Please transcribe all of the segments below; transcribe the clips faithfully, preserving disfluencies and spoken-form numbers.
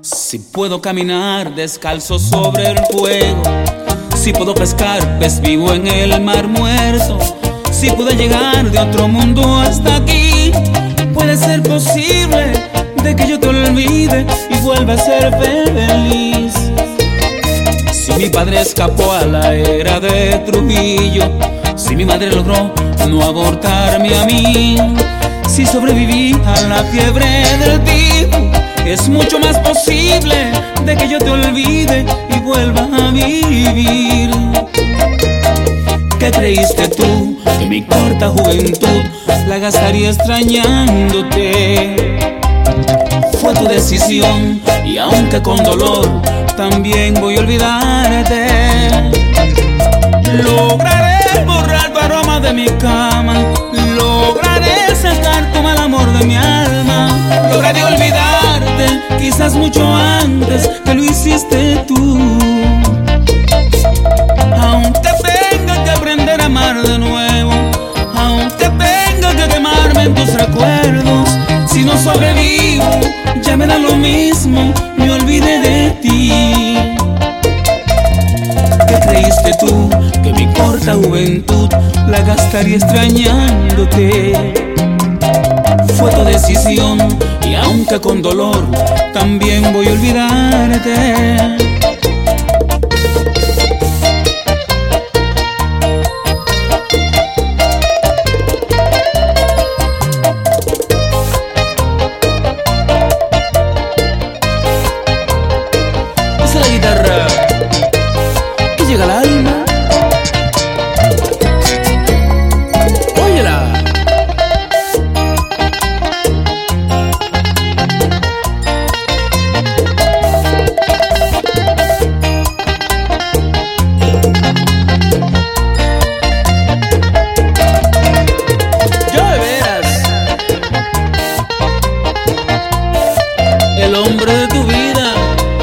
Si puedo caminar descalzo sobre el fuego, si puedo pescar pez vivo en el mar muerto, si pude llegar de otro mundo hasta aquí, puede ser posible de que yo te olvide y vuelva a ser feliz. Si mi padre escapó a la era de Trujillo, si mi madre logró no abortarme a mí, si sobreviví a la fiebre del tifo, es mucho más posible de que yo te olvide y vuelva a vivir. ¿Qué creíste tú? Que mi corta juventud la gastaría extrañándote. Fue tu decisión y aunque con dolor también voy a olvidarte. Lograré borrar tu aroma de mi cama, lograré sacar tu mal amor de mi alma, lograré olvidarte quizás mucho antes que lo hiciste tú. Aunque tenga que aprender a amar de nuevo, aunque tenga que quemarme en tus recuerdos, si no sobrevivo ya me da lo mismo, me olvidé de ti. ¿Qué creíste tú? Que mi corta juventud la gastaría extrañándote. Fue tu decisión y aunque con dolor también voy a olvidarte. Esa es la guitarra que llega al alma. Óyela. Yo de veras, el hombre de tu vida.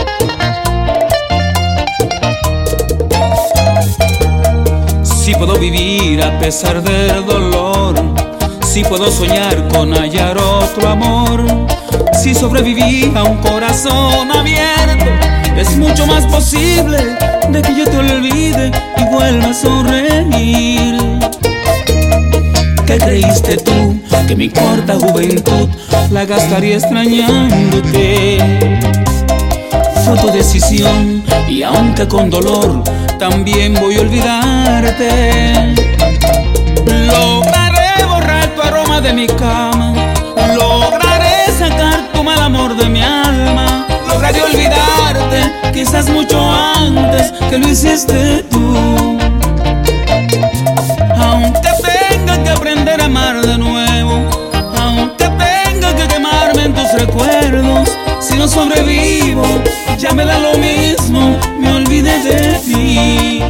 Si puedo vivir a pesar del dolor, si puedo soñar con hallar otro amor, si sobreviví a un corazón abierto, es mucho más posible de que yo te olvide y vuelva a sonreír. ¿Qué creíste tú? Que mi corta juventud la gastaría extrañándote. Fue tu decisión y aunque con dolor también voy a olvidarte. Lograré borrar tu aroma de mi cama, lograré sacar tu mal amor de mi alma, lograré olvidarte quizás mucho antes que lo hiciste tú. Aunque tenga que aprender a amar de nuevo, aunque tenga que quemarme en tus recuerdos, si no sobrevivo ya me da lo mismo, me olvidé de ti.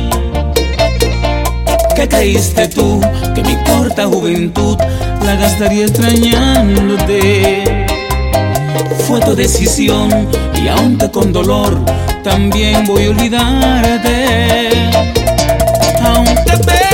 ¿Qué creíste tú? Que mi corta juventud la gastaría extrañándote. Fue tu decisión y aunque con dolor también voy a olvidarte. Aunque te